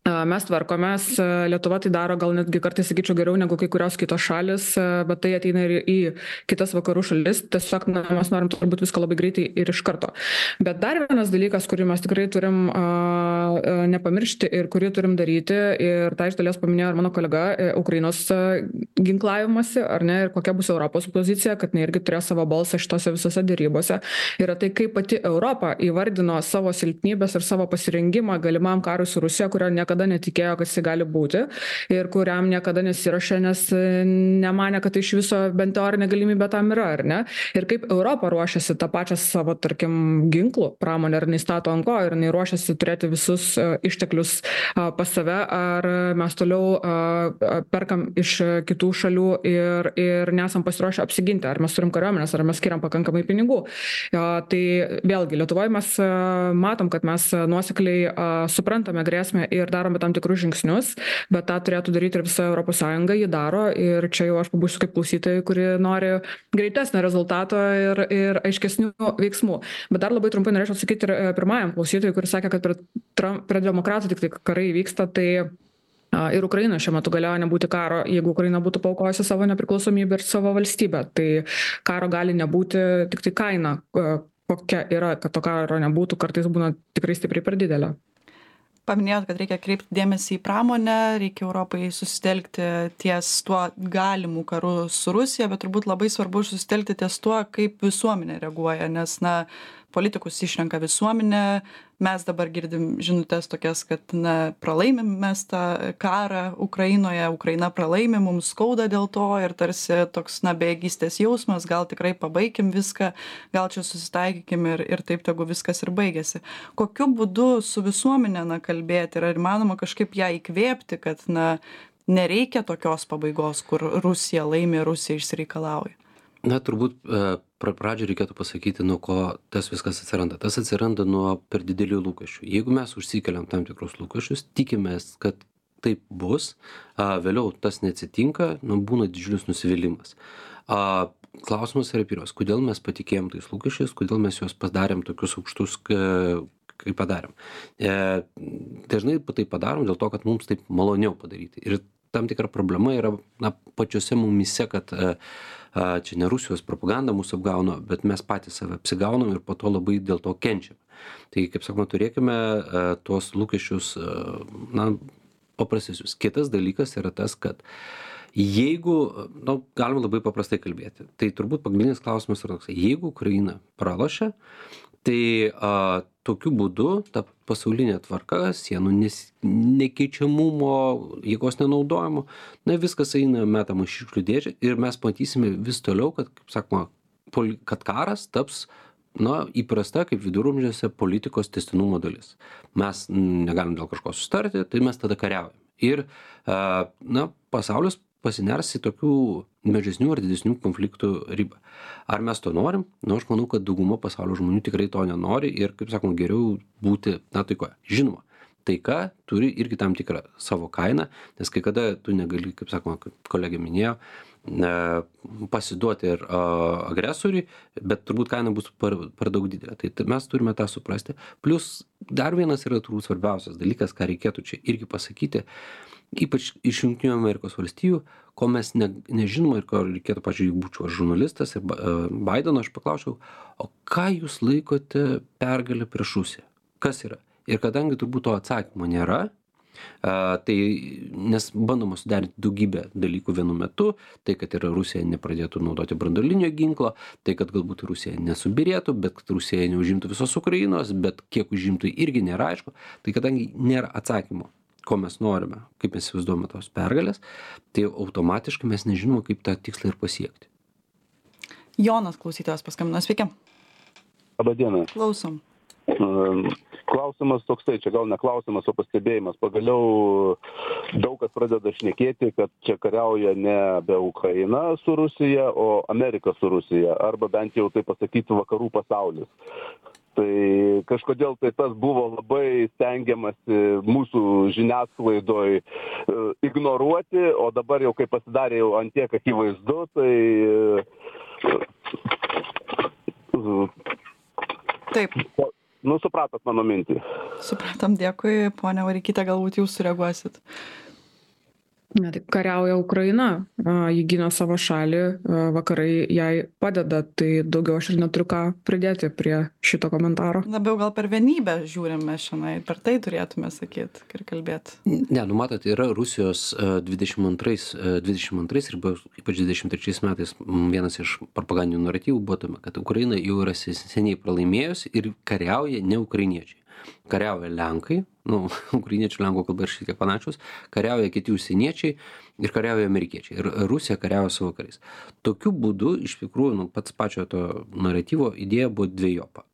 Mes tvarkomės, Lietuva tai daro gal netgi kartais, sakyčiau, geriau negu kai kurios kitos šalis, bet tai ateina ir į kitas vakarų šalis. Tiesiog mes norim turbūt viską labai greitai ir iš karto. Bet dar vienas dalykas, kurį mes tikrai turim nepamiršti ir kurį turim daryti, ir tai iš dalies paminėjo ir mano kolega, Ukrainos ginklavimasi, ar ne, ir kokia bus Europos pozicija, kad ne irgi turės savo balsą šitose visose dėrybose, yra tai, kaip pati Europa įvardino savo silpnybės ir savo pasirengimą galimam karui su Rusija, kurio niekada netikėjo, kad jis gali būti ir kuriam niekada nesiruošė, nes nemanė, kad tai iš viso bent teorinė galimybė tam yra, ar ne? Ir kaip Europa ruošiasi tą pačią savo, tarkim, ginklų pramonę, ar jinai stato ant ko, ir jinai ruošiasi turėti visus išteklius pas save, ar mes toliau perkam iš kitų šalių ir nesam pasiruošę apsiginti, ar mes turim kariuomenės, ar mes skiriam pakankamai pinigų. Tai vėlgi, Lietuvoje mes matom, kad mes nuosekliai suprantame grėsmę ir darome tam tikrus žingsnius, bet tą turėtų daryti ir visa Europos Sąjunga, jį daro, ir čia jau aš pabūsiu kaip klausytojai, kuri nori greitesnio rezultato ir aiškesnių veiksmų. Bet dar labai trumpai norėčiau atsakyti ir pirmajam klausytojui, kuris sakė, kad prie demokratų tik tai karai vyksta, tai ir Ukraina šiuo metu galėjo nebūti karo, jeigu Ukraina būtų paaukojusi savo nepriklausomybę ir savo valstybę. Tai karo gali nebūti, tik tai kaina, kokia yra, kad to karo nebūtų, kartais būna tikrai stipriai per didelė. Paminėjot, kad reikia kreipti dėmesį į pramonę, reikia Europai susitelkti ties tuo galimų karu su Rusija, bet turbūt labai svarbu susitelkti ties tuo, kaip visuomenė reaguoja, nes, politikus išrenka visuomenė, mes dabar girdim žinutes tokias, kad, pralaimim mes tą karą Ukrainoje, Ukraina pralaimi, mums skauda dėl to ir tarsi toks, bejėgystės jausmas, gal tikrai pabaikim viską, gal čia susitaikykim ir taip tegu viskas ir baigėsi. Kokiu būdu su visuomenė, kalbėti, ir ar įmanoma kažkaip ją įkvėpti, kad, nereikia tokios pabaigos, kur Rusija laimi, Rusija išsireikalauja? Turbūt pradžioje reikėtų pasakyti, nuo ko tas viskas atsiranda. Tas atsiranda nuo per didelių lūkesčių. Jeigu mes užsikeliam tam tikrus lūkesčius, tikimės, kad taip bus, vėliau tas neatsitinka, būna didžiulis nusivylimas. Klausimas yra pirmas, kodėl mes patikėjom tais lūkesčiais, kodėl mes juos padarėm tokius aukštus, kaip padarėm. Dažnai tai padarom dėl to, kad mums taip maloniau padaryti. Ir tam tikra problema yra pačiose mumise, kad čia ne Rusijos propaganda mūsų apgauna, bet mes patys save apsigaunam ir po to labai dėl to kenčiam. Tai, kaip sakoma, turėkime tuos lūkesčius paprastesnius. Kitas dalykas yra tas, kad jeigu, galima labai paprastai kalbėti, tai turbūt pagrindinis klausimas yra toks, jeigu Ukraina pralošia, tai tokiu būdu ta pasaulinė tvarka, sienų nekeičiamumo, jėgos nenaudojimo, viskas eina metama į šiukšlių dėžę ir mes matysime vis toliau, kad, kaip sakoma, kad karas taps įprasta kaip viduramžiuose politikos tęstinumo dalis. Mes negalim dėl kažko sustarti, tai mes tada kariaujam. Ir pasaulis pasiners į tokių mažesnių ar didesnių konfliktų ribą. Ar mes to norim? Aš manau, kad dauguma pasaulio žmonių tikrai to nenori ir, kaip sakoma, geriau būti taikoje. Žinoma, taika turi irgi tam tikrą savo kainą, nes kai kada tu negali, kaip sakoma, kolegė minėjo, pasiduoti ir agresoriui, bet turbūt kaina bus per daug didelė. Tai mes turime tą suprasti. Plus dar vienas yra turbūt svarbiausias dalykas, ką reikėtų čia irgi pasakyti, ypač iš Jungtinių Amerikos valstijų, ko mes nežinome ir ko reikėtų, pavyzdžiui, būčiau aš žurnalistas ir Baideno, aš paklausiau, o ką jūs laikote pergalę prieš Rusiją? Kas yra? Ir kadangi turbūt to atsakymo nėra, tai nes bandoma suderinti daugybę dalykų vienu metu, tai kad ir Rusija nepradėtų naudoti branduolinio ginklo, tai kad galbūt Rusija nesubirėtų, bet kad Rusija neužimtų visos Ukrainos, bet kiek užimtų irgi nėra aišku, tai kadangi nėra atsakymo, ko mes norime, kaip mes įsivaizduojame tos pergalės, tai automatiškai mes nežinome, kaip tą tikslą ir pasiekti. Jonas klausytojas paskambino, sveiki. Labą dieną. Klausom. Klausimas toksai, čia gal ne klausimas, o pastebėjimas. Pagaliau daug kas pradeda šnekėti, kad čia kariauja nebe Ukraina su Rusija, o Amerika su Rusija, arba bent jau tai pasakyti vakarų pasaulis. Tai kažkodėl tai tas buvo labai stengiamasi mūsų žiniasklaidoj ignoruoti, o dabar jau kai pasidarė jau ant tiek akivaizdu, tai Taip. supratot mano mintį. Supratom, dėkui. Ponia Vareikyte, galbūt jūs sureaguosit. Ne, tai kariauja Ukraina, ji gina savo šalį, vakarai jai padeda, tai daugiau aš ir neturiu ką pridėti prie šito komentaro. Labiau gal per vienybę žiūrime šiandien, per tai turėtume sakyti ir kalbėti. Ne, matot, yra Rusijos 22 ir ypač 23 metais vienas iš propagandinių naratyvų buvo tame, kad Ukraina jau yra seniai pralaimėjusi ir kariauja ne ukrainiečiai. Kariauja lenkai, ukrainiečių lenkų kalba ir šiek tiek panašios, kariauja kiti užsieniečiai ir kariauja amerikiečiai. Ir Rusija kariauja su vakarais. Tokiu būdu, iš tikrųjų, pats pačio to naratyvo idėja buvo dvejopa.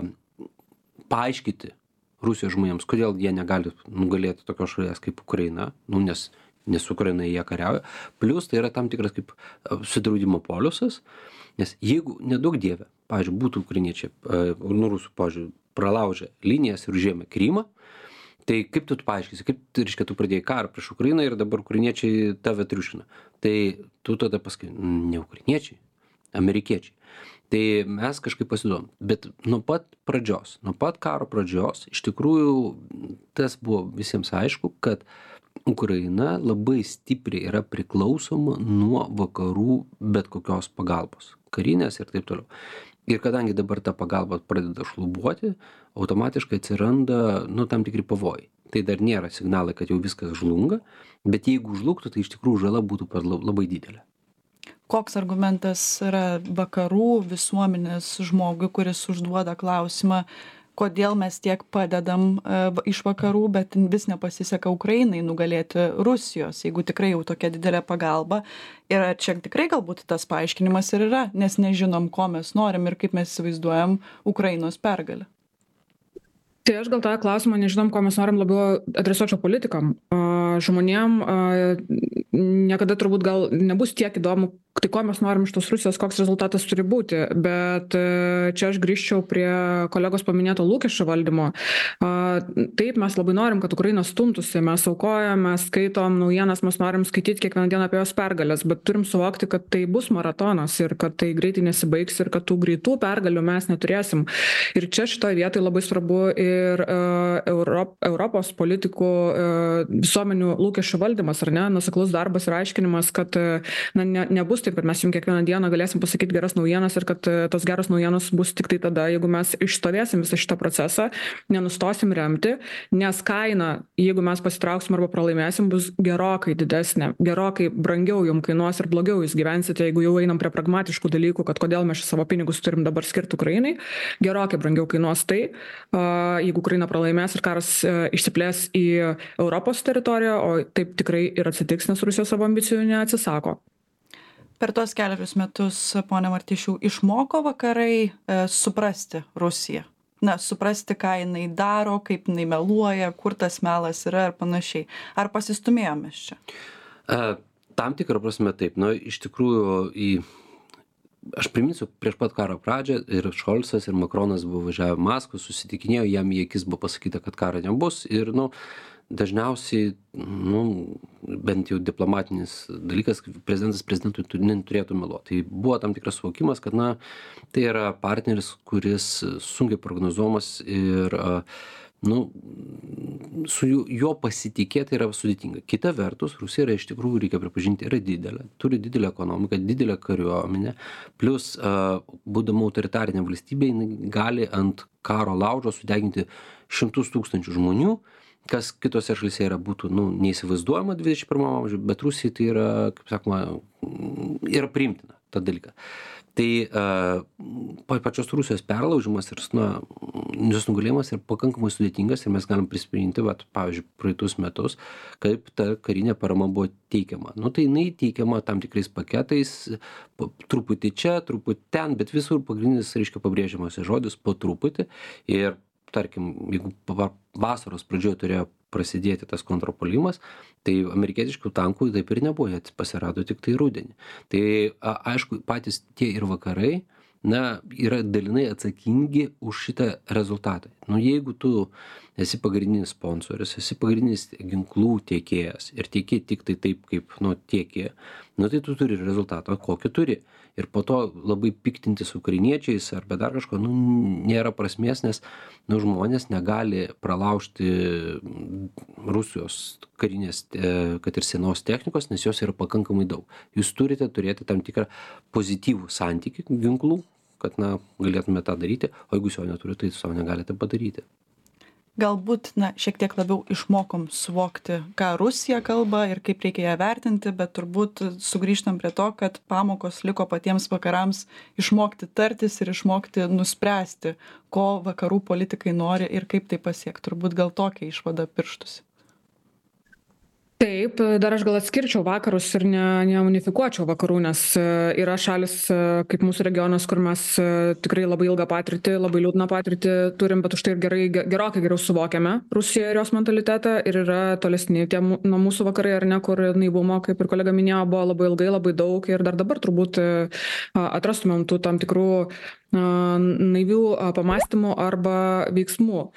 Paaiškyti Rusijos žmonėms, kodėl jie negali nugalėti tokios šalies kaip Ukraina, nes Ukraina jie kariauja. Plius tai yra tam tikras kaip susidraudimo poliusas, nes jeigu nedaug dievė, pavyzdžiui, būtų ukrainiečiai, rusų, pavyzdžiui, pralaužė linijas ir užėmė Krymą, tai kaip tu paaiškisi, kaip reiškia, tu pradėjai karą prieš Ukrainą ir dabar ukrainiečiai tave triušina. Tai tu tada pasakai, ne ukrainiečiai, amerikiečiai. Tai mes kažkaip pasiduom. Bet nuo pat karo pradžios, iš tikrųjų tas buvo visiems aišku, kad Ukraina labai stipriai yra priklausoma nuo vakarų bet kokios pagalbos, karinės ir taip toliau. Ir kadangi dabar ta pagalba pradeda šlubuoti, automatiškai atsiranda tam tikri pavojai. Tai dar nėra signalai, kad jau viskas žlunga, bet jeigu žlugtų, tai iš tikrųjų žala būtų labai didelė. Koks argumentas yra vakarų visuomenės žmogui, kuris užduoda klausimą, kodėl mes tiek padedam iš vakarų, bet vis nepasiseka Ukrainai nugalėti Rusijos, jeigu tikrai jau tokia didelė pagalba. Ir čia tikrai galbūt tas paaiškinimas ir yra, nes nežinom, ko mes norim ir kaip mes įsivaizduojam Ukrainos pergalę. Tai aš gal tą klausimą nežinom, ko mes norim, labiau adresuočiau politikam. Žmonėm niekada turbūt gal nebus tiek įdomu, tai ko mes norim iš tos Rusijos, koks rezultatas turi būti, bet čia aš grįžčiau prie kolegos paminėto lūkesčio valdymo. Taip, mes labai norim, kad Ukraina stumtųsi, mes aukojam, mes skaitom naujienas, mes norim skaityti kiekvieną dieną apie jos pergalės, bet turim suvokti, kad tai bus maratonas ir kad tai greitai nesibaigs ir kad tų greitų pergalių mes neturėsim. Ir čia šitoje vietoje labai svarbu ir Europos politikų visuomenių lūkesčių valdymas, ar ne, nuoseklus darbas ir aiškinimas, kad nebus taip, kad mes jums kiekvieną dieną galėsim pasakyti geras naujienas ir kad tos geros naujienos bus tik tai tada, jeigu mes išstovėsim visą šitą procesą, nenustosim remti, nes kaina, jeigu mes pasitrauksim arba pralaimėsim, bus gerokai didesnė, gerokai brangiau jums kainuos ir blogiau jūs gyvensite, jeigu jau einam prie pragmatiškų dalykų, kad kodėl mes savo pinigus turim dabar skirti Ukrainai, gerokai brangiau kainuos tai, jeigu Ukraina pralaimės ir karas išsiplės į Europos teritoriją, o taip tikrai ir atsitiks, nes Rusija savo ambicijų neatsisako. Per tuos keliarius metus, ponia Martišiau, išmoko vakarai suprasti Rusiją? Suprasti, ką jinai daro, kaip jinai meluoja, kur tas melas yra ir panašiai. Ar pasistumėjome čia? Tam tikrą prasme taip. Iš tikrųjų, aš priminsiu, prieš pat karo pradžią ir Šolcas, ir Makronas buvo važiavę Maskvą, susitikinėjo, jam į akis buvo pasakyta, kad karo nebus. Ir, dažniausiai, bent jau diplomatinis dalykas, prezidentas prezidentui neturėtų meluoti. Tai buvo tam tikras suvokimas, kad, tai yra partneris, kuris sunkiai prognozuojamas ir, su juo pasitikėti yra sudėtinga. Kita vertus, Rusija yra iš tikrųjų, reikia pripažinti, yra didelė, turi didelę ekonomiką, didelę kariuomenę, plus, būdama autoritarinė valstybė, gali ant karo laužo sudeginti 100,000 žmonių, kas kitose šalyse būtų neįsivaizduojama 21 amžiuje, bet Rusijai tai yra, kaip sakoma, yra priimtina tą dalyką. Tai pačios Rusijos perlaužimas ir jos nugalėjimas yra pakankamai sudėtingas ir mes galim prisiminti, pavyzdžiui, praeitus metus, kaip ta karinė parama buvo teikiama. Tai jinai teikiama tam tikrais paketais, truputį čia, truputį ten, bet visur pagrindinis, pabrėžiamas žodis po truputį. Ir tarkim, jeigu vasaros pradžioje turėjo prasidėti tas kontrpuolimas, tai amerikietiškų tankų taip ir nebuvo, jie pasirado tik tai rudenį. Tai aišku, patys tie ir vakarai, yra dalinai atsakingi už šitą rezultatą. Jeigu tu esi pagrindinis sponsorius, esi pagrindinis ginklų tiekėjas ir tieki tik tai taip, kaip, tieki, tai tu turi rezultatą, kokį turi. Ir po to labai piktintis ukrainiečiais arba dar kažko, nėra prasmės, nes, žmonės negali pralaužti Rusijos karinės, kad ir senos technikos, nes jos yra pakankamai daug. Jūs turite turėti tam tikrą pozityvų santykį ginklų, kad, galėtume tą daryti, o jeigu jūs jo neturite, tai savo negalite padaryti. Galbūt, šiek tiek labiau išmokom suvokti, ką Rusija kalba ir kaip reikia ją vertinti, bet turbūt sugrįžtam prie to, kad pamokos liko patiems vakarams išmokti tartis ir išmokti nuspręsti, ko vakarų politikai nori ir kaip tai pasiekti. Turbūt gal tokia išvada pirštųsi. Taip, dar aš gal atskirčiau vakarus ir neunifikuočiau vakarų, nes yra šalis kaip mūsų regionas, kur mes tikrai labai ilgą patirtį, labai liūdną patirtį turim, bet už tai ir gerokai geriau suvokiame Rusiją ir jos mentalitetą ir yra tolesni tie nuo mūsų vakarai, ar ne, kur naivumo, kaip ir kolega minėjo, buvo labai ilgai, labai daug ir dar dabar turbūt atrastumėm tų tam tikrų naivių pamastymų arba veiksmų.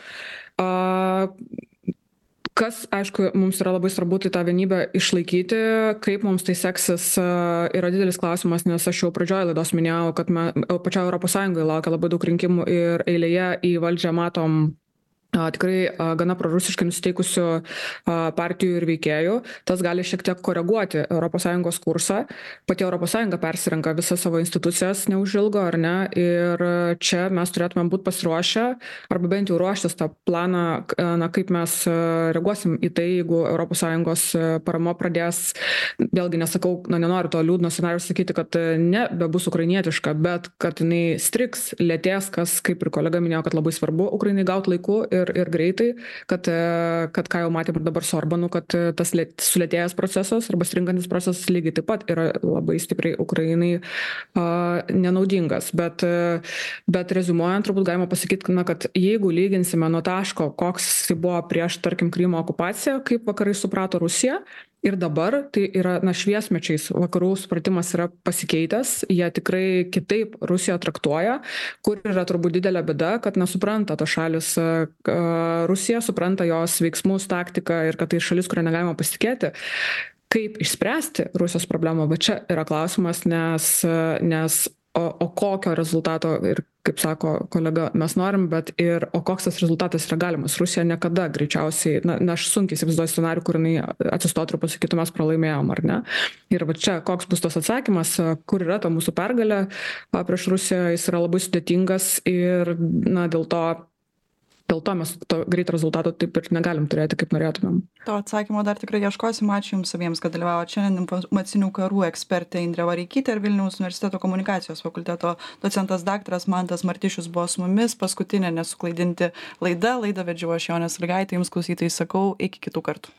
Kas, aišku, mums yra labai svarbu tai tą vienybę išlaikyti, kaip mums tai seksis, yra didelis klausimas, nes aš jau pradžioje laidos minėjau, kad pačioje Europos Sąjungoje laukia labai daug rinkimų ir eilėje į valdžią matom tikrai gana prorusiškai nusiteikusių partijų ir veikėjų. Tas gali šiek tiek koreguoti ES kursą. Pati ES persirenka visas savo institucijas neužilgo, ar ne? Ir čia mes turėtume būti pasiruošę, arba bent jau ruoštis tą planą, kaip mes reaguosim į tai, jeigu ES parama pradės, vėlgi nesakau, nenoriu to liūdno scenarijų sakyti, kad nebebus ukrainietiška, bet kad jinai striks, lėtės, kas, kaip ir kolega minėjo, kad labai svarbu Ukrainai gauti laiku ir greitai, kad ką jau matėm ir dabar su Orbanu, kad tas sulėtėjęs procesas arba stringantis procesas lygiai taip pat yra labai stipriai Ukrainai nenaudingas. Bet rezumuojant, turbūt galima pasakyti, kad jeigu lyginsime nuo taško, koks jis buvo prieš, tarkim, Krymo okupaciją, kaip vakarai suprato Rusiją, ir dabar tai yra, šviesmečiais vakarų supratimas yra pasikeitęs, jie tikrai kitaip Rusiją traktuoja, kur yra turbūt didelė bėda, kad nesupranta tos šalis Rusija, supranta jos veiksmus, taktiką ir kad tai šalis, kurią negalima pasitikėti. Kaip išspręsti Rusijos problemą, bet čia yra klausimas, nes o kokio rezultato ir, kaip sako kolega, mes norim, bet ir o koks tas rezultatas yra galimas. Rusija niekada greičiausiai, aš sunkiai įsivaizduoju scenarijų, kur jinai atsistotų ir pasakytų, mes pralaimėjom, ar ne. Ir va čia koks bus tas atsakymas, kur yra ta mūsų pergalė prieš Rusiją, jis yra labai sudėtingas ir dėl to mes to greito rezultato taip ir negalim turėti, kaip norėtumėm. To atsakymo dar tikrai ieškosim. Ačiū Jums abiems, kad dalyvavote šiandien. Informacinių karų ekspertė Indrė Vareikytė ir Vilniaus universiteto komunikacijos fakulteto docentas daktaras Mantas Martišius buvo su mumis. Paskutinė nesuklaidinti laida. Laidą vedžiau aš Jonė Sąlygaitė. Jums klausytojai sakau, iki kitų kartų.